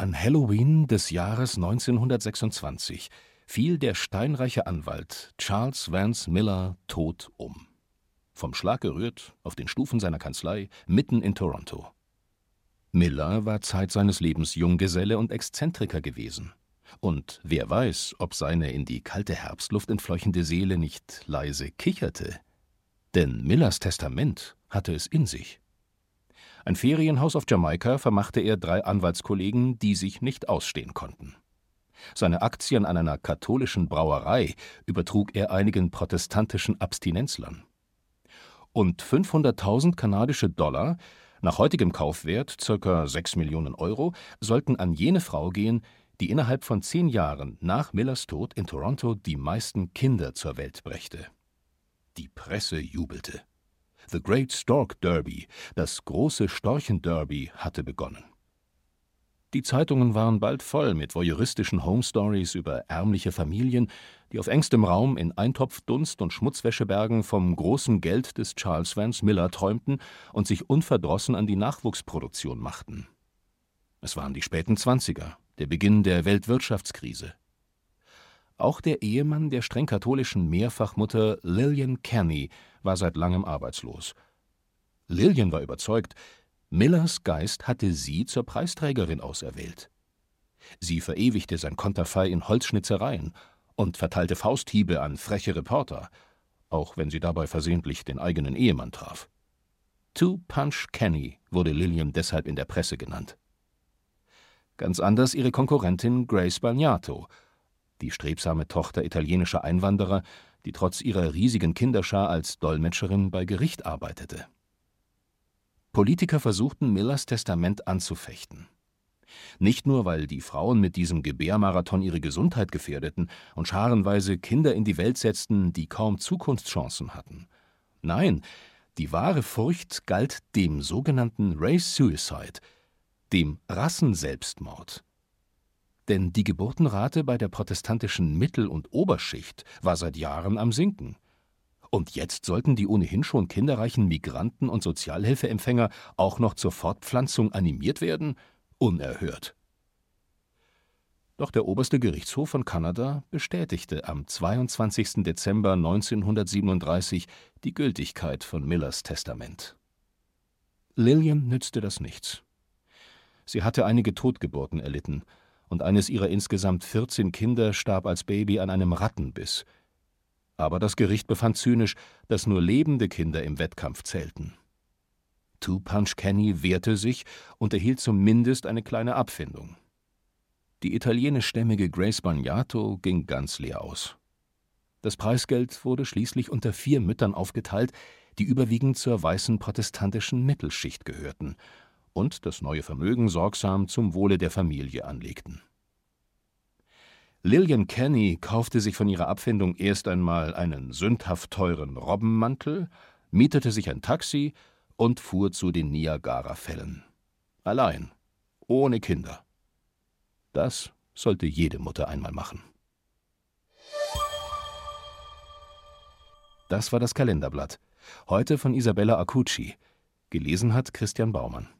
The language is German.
An Halloween des Jahres 1926 fiel der steinreiche Anwalt Charles Vance Miller tot um. Vom Schlag gerührt, auf den Stufen seiner Kanzlei, mitten in Toronto. Miller war Zeit seines Lebens Junggeselle und Exzentriker gewesen. Und wer weiß, ob seine in die kalte Herbstluft entfleuchende Seele nicht leise kicherte. Denn Millers Testament hatte es in sich. Ein Ferienhaus auf Jamaika vermachte er 3 Anwaltskollegen, die sich nicht ausstehen konnten. Seine Aktien an einer katholischen Brauerei übertrug er einigen protestantischen Abstinenzlern. Und 500.000 kanadische Dollar, nach heutigem Kaufwert ca. 6 Millionen Euro, sollten an jene Frau gehen, die innerhalb von 10 Jahren nach Millers Tod in Toronto die meisten Kinder zur Welt brächte. Die Presse jubelte. The Great Stork Derby, das große Storchenderby, hatte begonnen. Die Zeitungen waren bald voll mit voyeuristischen Home-Stories über ärmliche Familien, die auf engstem Raum in Eintopf Dunst und Schmutzwäschebergen vom großen Geld des Charles Vance Miller träumten und sich unverdrossen an die Nachwuchsproduktion machten. Es waren die späten 20er, der Beginn der Weltwirtschaftskrise. Auch der Ehemann der streng katholischen Mehrfachmutter Lillian Kenny war seit langem arbeitslos. Lillian war überzeugt, Millers Geist hatte sie zur Preisträgerin auserwählt. Sie verewigte sein Konterfei in Holzschnitzereien und verteilte Fausthiebe an freche Reporter, auch wenn sie dabei versehentlich den eigenen Ehemann traf. Two Punch Kenny wurde Lillian deshalb in der Presse genannt. Ganz anders ihre Konkurrentin Grace Bagnato, die strebsame Tochter italienischer Einwanderer, die trotz ihrer riesigen Kinderschar als Dolmetscherin bei Gericht arbeitete. Politiker versuchten, Millers Testament anzufechten. Nicht nur, weil die Frauen mit diesem Gebärmarathon ihre Gesundheit gefährdeten und scharenweise Kinder in die Welt setzten, die kaum Zukunftschancen hatten. Nein, die wahre Furcht galt dem sogenannten Race Suicide, dem Rassenselbstmord. Denn die Geburtenrate bei der protestantischen Mittel- und Oberschicht war seit Jahren am Sinken. Und jetzt sollten die ohnehin schon kinderreichen Migranten und Sozialhilfeempfänger auch noch zur Fortpflanzung animiert werden? Unerhört. Doch der oberste Gerichtshof von Kanada bestätigte am 22. Dezember 1937 die Gültigkeit von Millers Testament. Lillian nützte das nichts. Sie hatte einige Totgeburten erlitten, und eines ihrer insgesamt 14 Kinder starb als Baby an einem Rattenbiss. Aber das Gericht befand zynisch, dass nur lebende Kinder im Wettkampf zählten. Two Punch Kenny wehrte sich und erhielt zumindest eine kleine Abfindung. Die italienischstämmige Grace Bagnato ging ganz leer aus. Das Preisgeld wurde schließlich unter 4 Müttern aufgeteilt, die überwiegend zur weißen protestantischen Mittelschicht gehörten und das neue Vermögen sorgsam zum Wohle der Familie anlegten. Lillian Kenny kaufte sich von ihrer Abfindung erst einmal einen sündhaft teuren Robbenmantel, mietete sich ein Taxi und fuhr zu den Niagara-Fällen. Allein, ohne Kinder. Das sollte jede Mutter einmal machen. Das war das Kalenderblatt. Heute von Isabella Acucci. Gelesen hat Christian Baumann.